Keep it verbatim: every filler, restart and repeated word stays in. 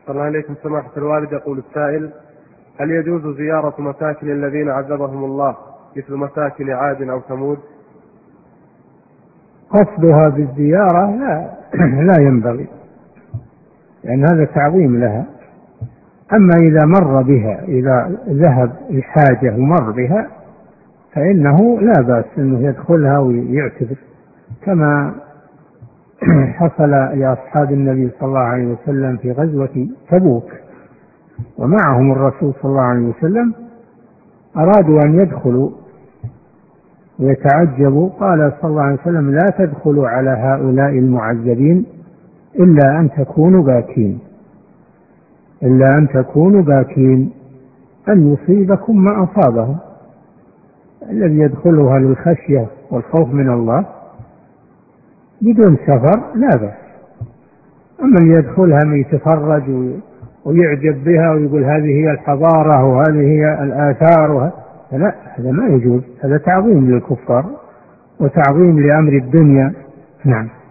الله عليكم سماحة الوالد. يقول السائل: هل يجوز زيارة مساكن الذين عذبهم الله مثل مساكن عاد أو ثمود؟ قصدها بالزيارة لا, لا ينبغي، لأن يعني هذا تعظيم لها. أما إذا مر بها، إذا ذهب الحاجة ومر بها، فإنه لا بأس أنه يدخلها ويعتبر، كما حصل لأصحاب النبي صلى الله عليه وسلم في غزوة تبوك ومعهم الرسول صلى الله عليه وسلم، أرادوا أن يدخلوا ويتعجبوا، قال صلى الله عليه وسلم: لا تدخلوا على هؤلاء المعذبين إلا أن تكونوا باكين، إلا أن تكونوا باكين أن يصيبكم ما أصابهم. الذي يدخلها للخشية والخوف من الله بدون سفر لا بأس، أما اللي يدخلها من يتفرج ويعجب بها ويقول هذه هي الحضارة وهذه هي الآثار، لا، هذا ما يجوز، هذا تعظيم للكفار وتعظيم لأمر الدنيا. نعم.